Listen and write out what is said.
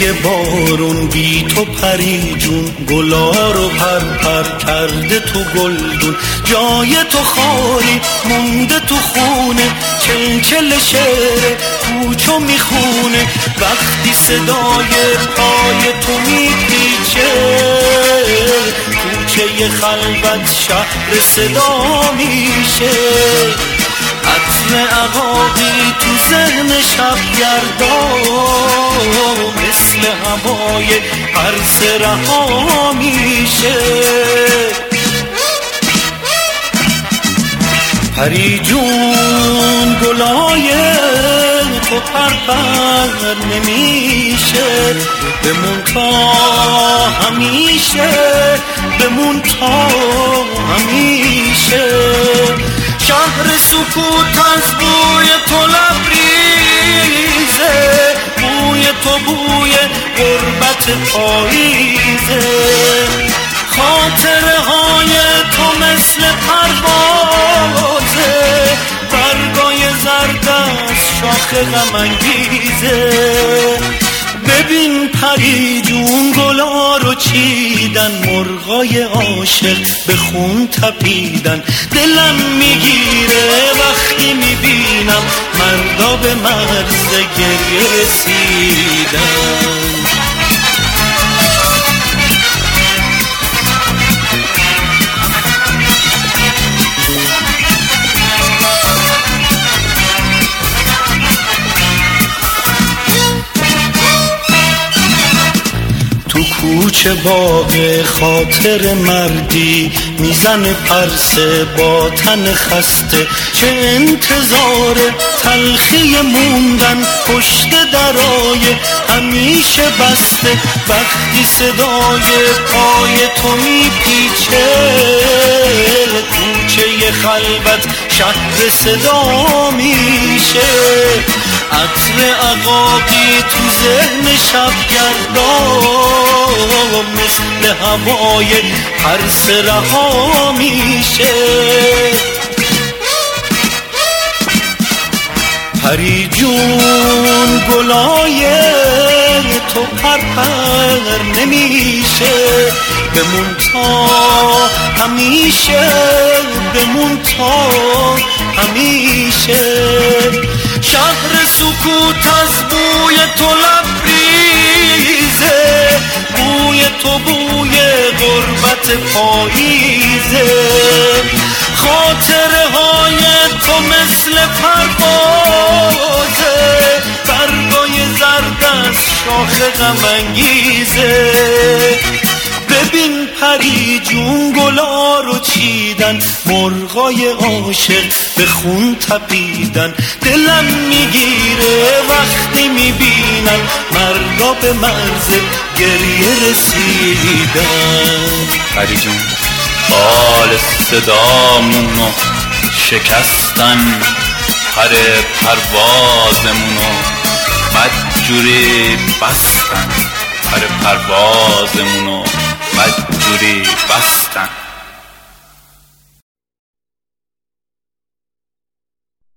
قصه بارون بی تو پری جون، گلا رو پر پر کرده تو گلدون. جای تو خالی مونده تو خونه، چلچل شعر کوچو میخونه. وقتی صدای پای تو میپیچه، کوچه خلوت شهر صدا میشه. عطر عقاقی تو ذهن شبگردان، مثل هوای عرص رها میشه. پری جون گلای تو پر نمیشه، بمون تا همیشه، بمون تا همیشه. شهر سکوت از بوی تو لبریزه، بوی تو بوی غربت پاییزه. خاطره های تو مثل پروازه، برگای زرد از شاخ غم انگیزه. ببین پری جون گلا رو چیدن، مرغای عاشق به خون تپیدن. دلم میگیره وقتی میبینم مردا به مرز گریه رسیدن. تو کوچه باغ خاطر مردی، میزن پرسه با تن خسته. چه انتظار تلخی موندن پشت درای همیشه بسته. وقتی صدای پای تو میپیچه، کوچه خلوت شهر صدا میشه. عطر عقاقی تو ذهن شبگردان، مثل هوای عرص رها میشه. پری جون گلای تو پر نمیشه، بمون تا همیشه، بمون تا همیشه. شهر سکوت از بوی تو لبریزه، بوی تو بوی غربت پاییزه. خاطره های تو مثل پروازه، برگای زرد از شاخ غم انگیزه. ببین پری جون گلا رو چیدن، مرغای عاشق به خون تپیدن. دلم میگیره وقتی میبینم مردا به مرز گریه رسیدن. پری جون حال صدامونو شکستن، پر پروازمونو بدجوری بستن، پر پروازمونو بدجوری بستن.